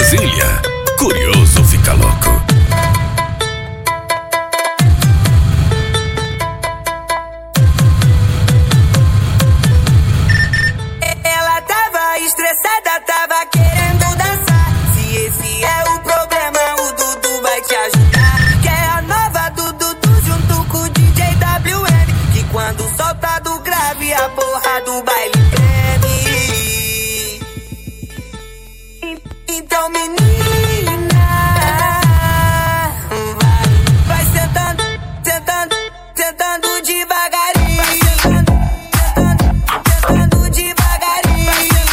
Brasília, curioso fica louco. Ela tava estressada, tava querendo dançar. Se esse é o problema, o Dudu vai te ajudar. Que é a nova do Dudu junto com o DJ WM. Que quando solta do grave, a porra do baile treme. Então menina, vai sentando, sentando, sentando devagarinho. Sentando devagarinho.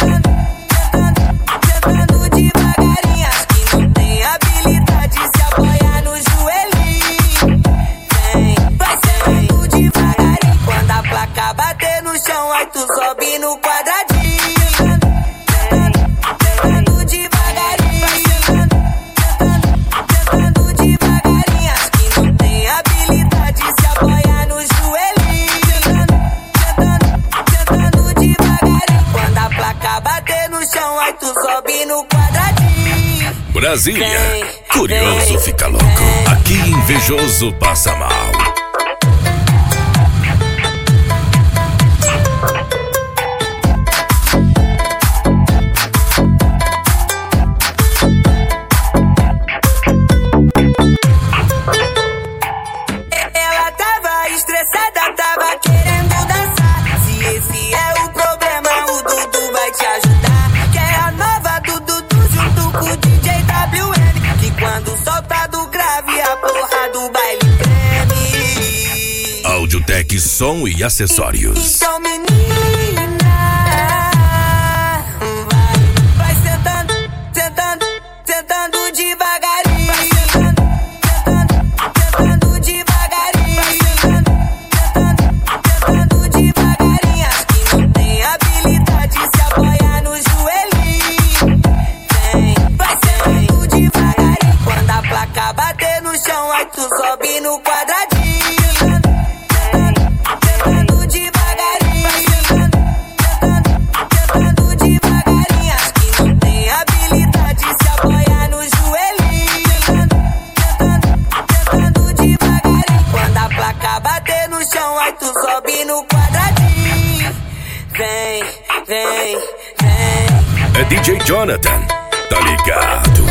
Sentando devagarinho. As que não tem habilidade se apoia no joelhinho. Vai sentando devagarinho. Quando a placa bater no chão, aí tu sobe no quadradinho. Aí tu sobe no quadradinho. Brasília, curioso fica louco. Aqui invejoso passa mal. Ela tava estressada, tava querendo dançar. Se esse é o problema, o Dudu vai te ajudar. Quando solta do grave, a porra do baile treme. Audiotec Som e Acessórios. Então menina, vai sentando, sentando, sentando devagarinho. Sentando devagarinho. Sentando devagarinho. As que não tem habilidade se apoia no joelhinho. Vai sentando devagarinho. Quando a placa bater no chão, aí tu sobe no quadradinho. Sentando devagarinho. Sentando devagarinho. As que não tem habilidade se apoia no joelhinho. Sentando devagarinho. Quando a placa bater no chão, aí tu sobe no quadradinho. Vem, vem, vem. É DJ Jonathan, tá ligado?